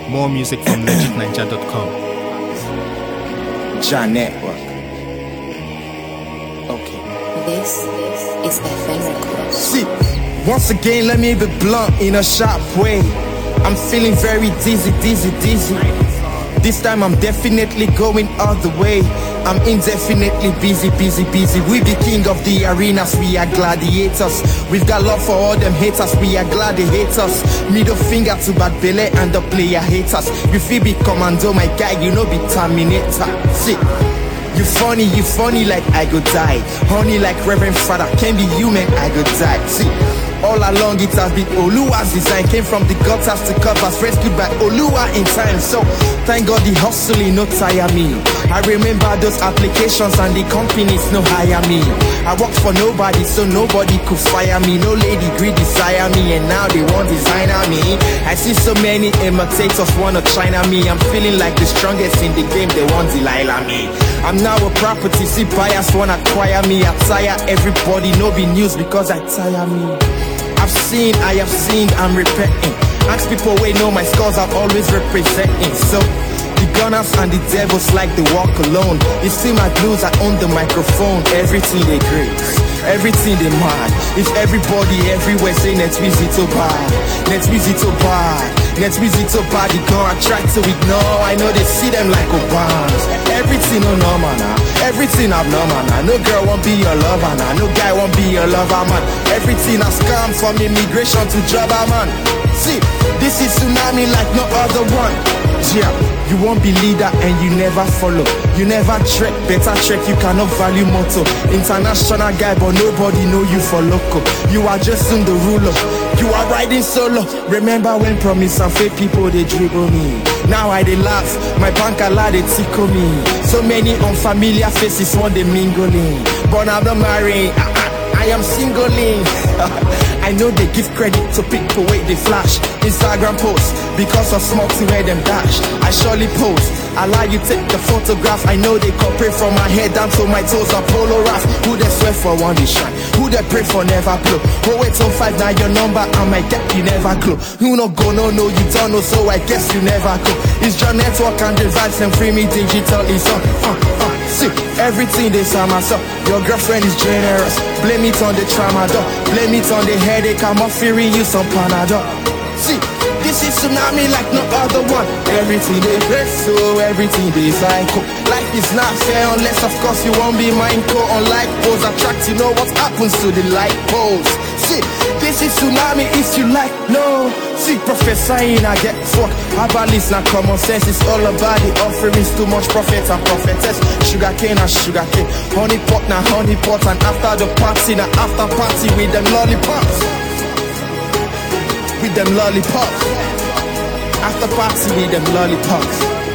More music from legitninja.com. Ja Network. Okay. This is FM Records. See, once again, let me be blunt in a sharp way. I'm feeling very dizzy. This time I'm definitely going all the way. I'm indefinitely busy. We be king of the arenas, we are gladiators. We've got love for all them haters, we are gladiators. Middle finger to bad belly and the player haters. You feel be commando, my guy, you know be terminator. See, you funny like I go die. Honey like Reverend Father, can be human, I go die. See, all along it has been Oluwa's design. Came from the gutters to covers, rescued by Oluwa in time. So thank God the hustling no tire me. I remember those applications and the companies no hire me. I worked for nobody, so nobody could fire me. No lady greed desire me, and now they want designer me. I see so many imitators wanna China me. I'm feeling like the strongest in the game, they want Delilah me. I'm now a property, see buyers wanna acquire me. I tire everybody, no be news because I tire me. I have seen, I'm repenting. Ask people where know my scores, I'm always representing. So the gunners and the devils like they walk alone. You see my blues, I own the microphone. Everything they great, everything they mad. If everybody everywhere say Netweezy to bad, Netweezy to bad, Netweezy to bad, they gon' try to ignore. I know they see them like Obamas. Everything no normal now, everything abnormal now. No girl won't be your lover now, no guy won't be your lover man. Everything a scam from immigration to jobber man. See, this is tsunami like no other one. Yeah, you won't be leader and you never follow. You never trek, better trek, you cannot value motto. International guy but nobody know you for local. You are just in the ruler, you are riding solo. Remember when promise and fake people they dribble me. Now I they laugh, my bank allow they tickle me. So many unfamiliar faces want they mingling. But I'm not married, I am singling. I know they give credit to people where they flash Instagram posts because of small to where them dash. I surely post, allow you take the photograph. I know they cooperate from my head down to my toes. Apollo Raf, who they swear for one they shine, who they pray for never blow. Oh wait till 5 now your number and my get you never glow. You no go no you don't know, so I guess you never go. It's your network and the vibes and free me digitally. So see, everything they say myself. Your girlfriend is generous, blame it on the tramadol, blame it on the headache, I'm offering you some Panadol. See, this is tsunami like no other one. Everything they press, so everything they psycho. Life is not fair unless of course you won't be mindful. Unlike pose attract, you know what happens to the light pose. See, this is tsunami if you like, no. See, professor in I get fuck. Herbalist na common sense, it's all about the offerings. Too much prophet and prophetess. Sugar cane and sugar cane, honey pot na honey pot. And after the party na after party with them lollipops. With them lollipops. After party with them lollipops.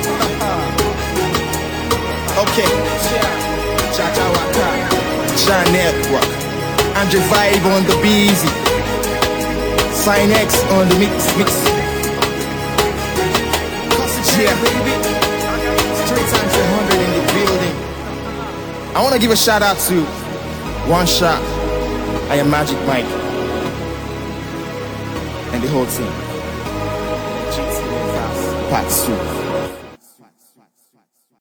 Okay. Chacha Waka, Ja Network, Andre Vibe on the Beezy, Sign X on the mix. Yeah, baby. Straight time for 100 in the building. I want to give a shout out to One Shot, I Am Magic Mike, and the whole team. Part 2.